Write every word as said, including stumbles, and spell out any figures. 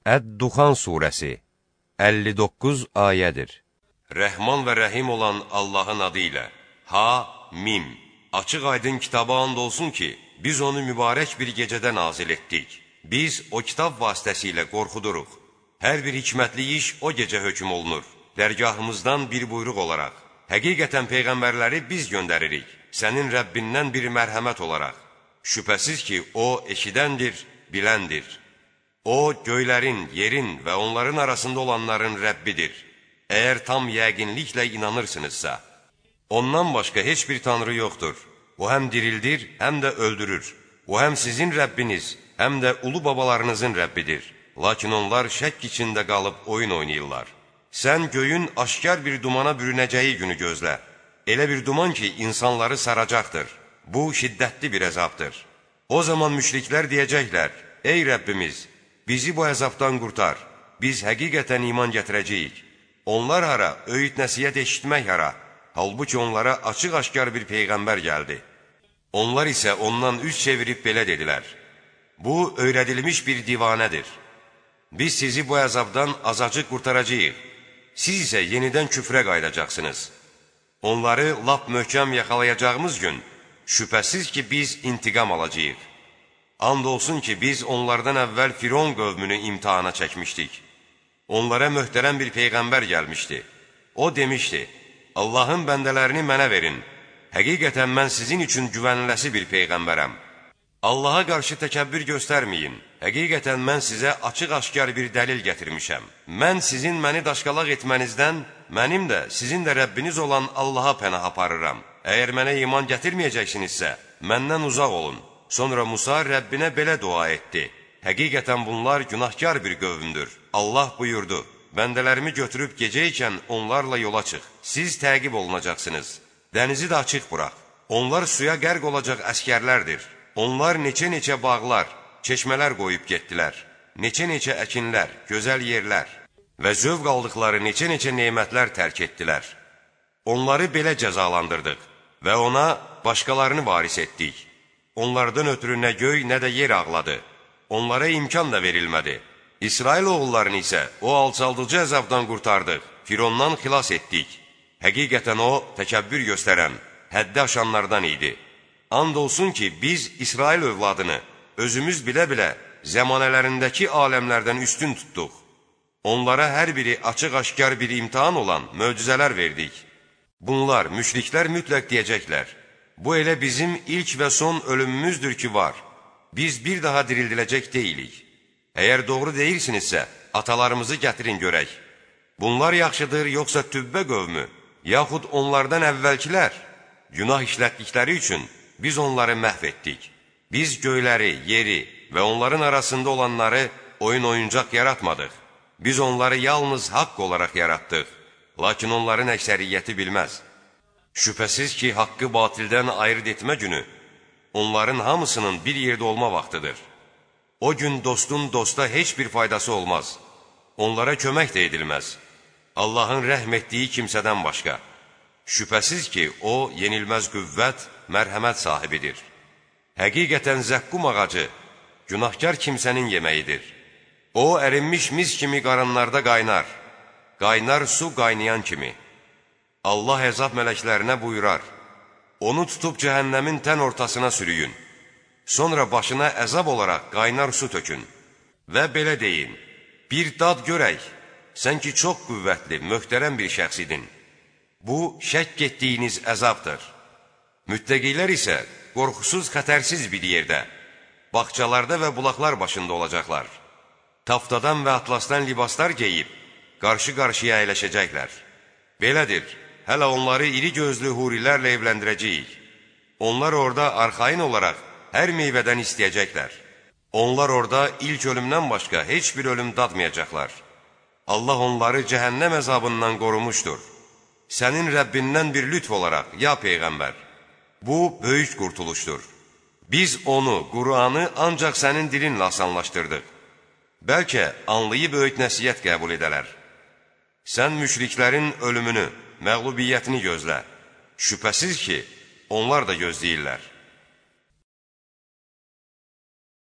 Əd-Duxan surəsi əlli doqquz ayədir. Rəhman və rəhim olan Allahın adı ilə. Ha-Mim. Açıq aydın kitaba and olsun ki, biz onu mübarək bir gecədə nazil etdik. Biz o kitab vasitəsilə qorxuduruq. Hər bir hikmətli iş o gecə hökm olunur. Dərgahımızdan bir buyruq olaraq. Həqiqətən peyğəmbərləri biz göndəririk. Sənin Rəbbindən bir mərhəmət olaraq. Şübhəsiz ki, o eşidəndir, biləndir. O, göylərin, yerin və onların arasında olanların Rəbbidir. Əgər tam yəqinliklə inanırsınızsa. Ondan başqa heç bir tanrı yoxdur. O həm dirildir, həm də öldürür. O həm sizin Rəbbiniz, həm də ulu babalarınızın Rəbbidir. Lakin onlar şəkk içində qalıb oyun oynayırlar. Sən göyün aşkar bir dumana bürünəcəyi günü gözlə. Elə bir duman ki, insanları saracaqdır. Bu, şiddətli bir əzabdır. O zaman müşriklər deyəcəklər, ey Rəbbimiz, bizi bu əzabdan qurtar, biz həqiqətən iman gətirəcəyik. Onlar hara, öyüd nəsiyyət eşitmək hara, halbuki onlara açıq-aşkar bir peyğəmbər gəldi. Onlar isə ondan üz çevirib belə dedilər, bu, öyrədilmiş bir divanədir. Biz sizi bu əzabdan azacıq qurtaracağıq, siz isə yenidən küfrə qaydacaqsınız. Onları lap möhkəm yaxalayacağımız gün, şübhəsiz ki, biz intiqam alacağıq. And olsun ki, biz onlardan əvvəl Firon qövmünü imtihana çəkmişdik. Onlara möhtərəm bir peyğəmbər gəlmişdi. O demişdi, Allahın bəndələrini mənə verin. Həqiqətən mən sizin üçün güvəniləsi bir peyğəmbərəm. Allaha qarşı təkəbbür göstərməyin. Həqiqətən mən sizə açıq-aşkar bir dəlil gətirmişəm. Mən sizin məni daşqalaq etmənizdən, mənim də, sizin də Rəbbiniz olan Allaha pənah aparıram. Əgər mənə iman gətirməyəcəksinizsə, məndən uzaq olun. Sonra Musa Rəbbinə belə dua etdi. Həqiqətən bunlar günahkar bir qövmdür. Allah buyurdu, bəndələrimi götürüb gecə ikən onlarla yola çıx. Siz təqib olunacaqsınız. Dənizi də açıq burax. Onlar suya qərq olacaq əskərlərdir. Onlar neçə-neçə bağlar, çeşmələr qoyub getdilər. Neçə-neçə əkinlər, gözəl yerlər və zövq aldıqları neçə-neçə nemətlər tərk etdilər. Onları belə cəzalandırdıq və ona başqalarını varis etdik. Onlardan ötürü nə göy, nə də yer ağladı. Onlara imkan da verilmədi. İsrail oğullarını isə o alçaldıcı əzabdan qurtardıq, Firondan xilas etdik. Həqiqətən o, təkəbbür göstərən, həddi aşanlardan idi. And olsun ki, biz İsrail övladını özümüz bilə-bilə zəmanələrindəki aləmlərdən üstün tutduq. Onlara hər biri açıq-aşkar bir imtihan olan möcüzələr verdik. Bunlar, müşriklər mütləq deyəcəklər. Bu elə bizim ilk və son ölümümüzdür ki var. Biz bir daha dirildiləcək deyilik. Əgər doğru deyirsinizsə, atalarımızı gətirin görək. Bunlar yaxşıdır, yoxsa Tübbə qövmü, yaxud onlardan əvvəlkilər? Günah işlətdikləri üçün biz onları məhv etdik. Biz göyləri, yeri və onların arasında olanları oyun-oyuncaq yaratmadıq. Biz onları yalnız haqq olaraq yaratdıq. Lakin onların əksəriyyəti bilməz. Şübhəsiz ki, haqqı batildən ayırt etmə günü, onların hamısının bir yerdə olma vaxtıdır. O gün dostun dosta heç bir faydası olmaz. Onlara kömək də edilməz. Allahın rəhm etdiyi kimsədən başqa. Şübhəsiz ki, o, yenilməz qüvvət, mərhəmət sahibidir. Həqiqətən zəqqum ağacı, günahkar kimsənin yeməyidir. O, ərinmiş mis kimi qarınlarda qaynar. Qaynar su qaynayan kimi. Allah əzab mələklərinə buyurar, onu tutub cəhənnəmin tən ortasına sürüyün, sonra başına əzab olaraq qaynar su tökün və belə deyin, bir dad görək, sən ki çox qüvvətli, möhtərəm bir şəxs idin. Bu, şəkk etdiyiniz əzabdır. Müttəqilər isə qorxusuz, xətərsiz bir yerdə, bağçalarda və bulaqlar başında olacaqlar. Taftadan və atlasdan libaslar geyib, qarşı-qarşıya əyləşəcəklər. Belədir. Hələ onları iri gözlü hurilərlə evləndirəcəyik. Onlar orada arxain olaraq hər meyvədən istəyəcəklər. Onlar orada ilk ölümdən başqa heç bir ölüm dadmayacaqlar. Allah onları cəhənnəm əzabından qorumuşdur. Sənin Rəbbindən bir lütf olaraq, ya Peyğəmbər, bu böyük qurtuluşdur. Biz onu, Qur'anı ancaq sənin dilinlə asanlaşdırdıq. Bəlkə anlayıb öyüd nəsiyyət qəbul edələr. Sən müşriklərin ölümünü, məğlubiyyətini gözlə. Şübhəsiz ki, onlar da gözləyirlər.